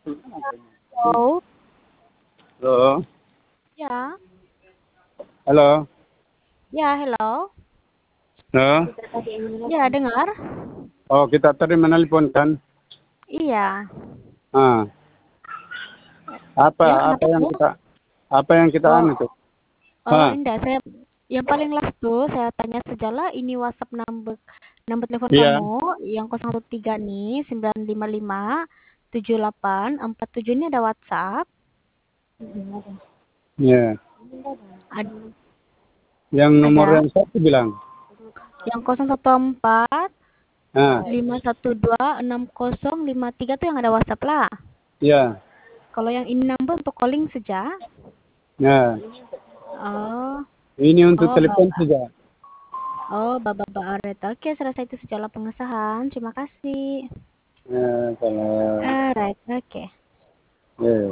Halo, Halo, ya, halo, ya, hello, halo. ya, dengar, Oh, kita tadi menelpon kan? iya, Ah, apa, ya, apa kenapa yang tuh? kita, apa yang kita Oh, anu tuh? oh, Ah, indah, saya yang paling last tuh saya tanya segala ini WhatsApp number nomor telepon iya, kamu yang 013 nih 955 7847 ini ada WhatsApp, iya. Yang nomor ada yang satu bilang, yang 014 ah, 512 6053 tuh yang ada WhatsApp lah. iya, Kalau yang ini number untuk calling saja. ya. Oh, Ini untuk oh, telepon Bapak. saja. Oh, Bapak Aret. Oke, selesai itu segala pengesahan. Terima kasih. Ya, kalau, Alright, oke. ya.